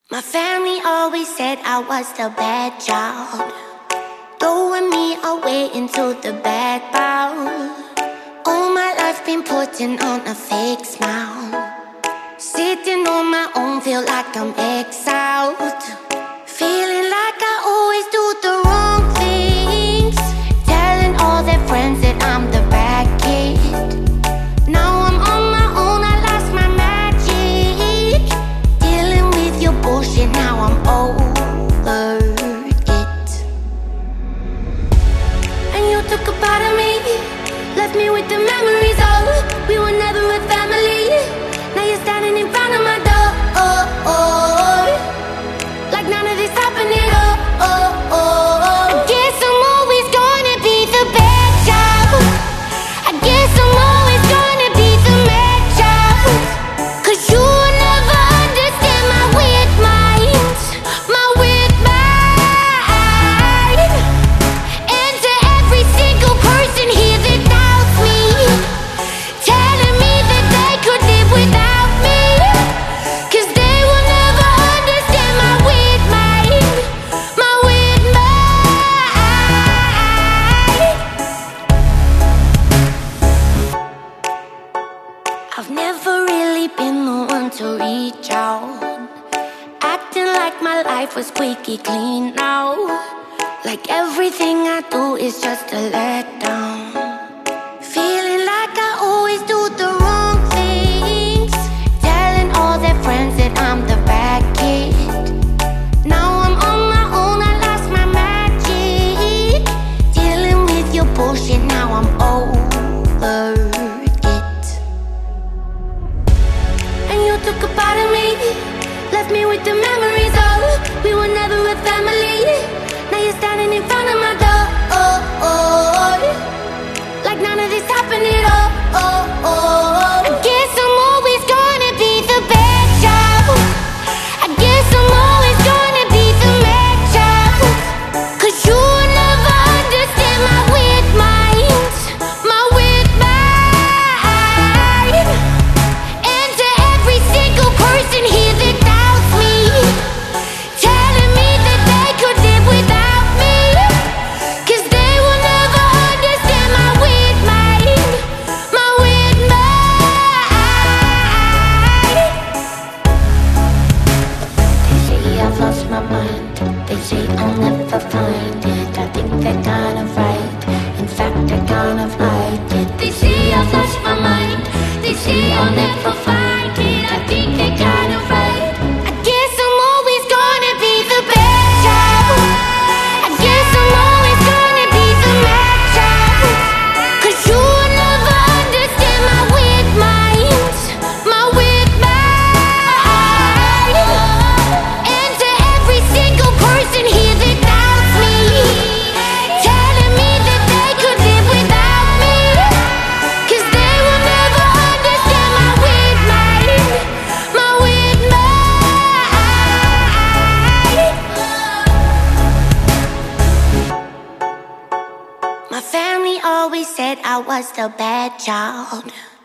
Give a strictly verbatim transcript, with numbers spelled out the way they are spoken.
My family always said I was the bad child, throwing me away into the bad bowl. All my life been putting on a fake smile, sitting on my own, feel like I'm exiled, feeling like I always do the wrong things, telling all their friends that I'm the bad kid. Now I'm on my own, I lost my magic, dealing with your bullshit, now I'm over it. And you took a part of me, left me with the memories of we were never a family. Now you're standing in front of my door, oh, oh, like none of this happened at all. Oh, oh, oh. I guess I'm always gonna be the bad child. I guess I'm always gonna be the mad child, 'cause you will never understand my weird mind, my weird mind. And to every single person here that doubts me, telling me that they could live without me, 'cause they will never understand my weird mind, my weird mind. I've never really been the one to reach out, acting like my life was squeaky clean now, like everything I do is just a letdown, feeling like I always do the wrong things, telling all their friends that I'm the bad kid. Now I'm on my own, I lost my magic, dealing with your bullshit, now I'm over it. And you took a part of me, left me with the memories of we were never a family. Now you're standing in front of my door, oh, oh, like none of this happened at all. Oh, oh, I guess I'm always gonna be the bad child. I guess I'm always gonna be the mad child, 'cause you will never understand my weird mind, my weird mind. And to every single person here that doubts me, telling me that they could live without me, 'cause they will never understand my weird mind, my weird mind. They say I've lost my mind, they say I'll never find it. I think they're kind of right, in fact they're kind of right. They say I've lost my mind, they say I'll never find it. I think they're kind of right. I guess I'm always gonna be the bad child. I guess I'm always gonna be the mad child, 'cause you will never understand my weird mind, my weird mind. And to every single person here that doubts me, telling me that they could live without me, 'cause they will never understand my weird mind, my weird mind. My family always said I was the bad child.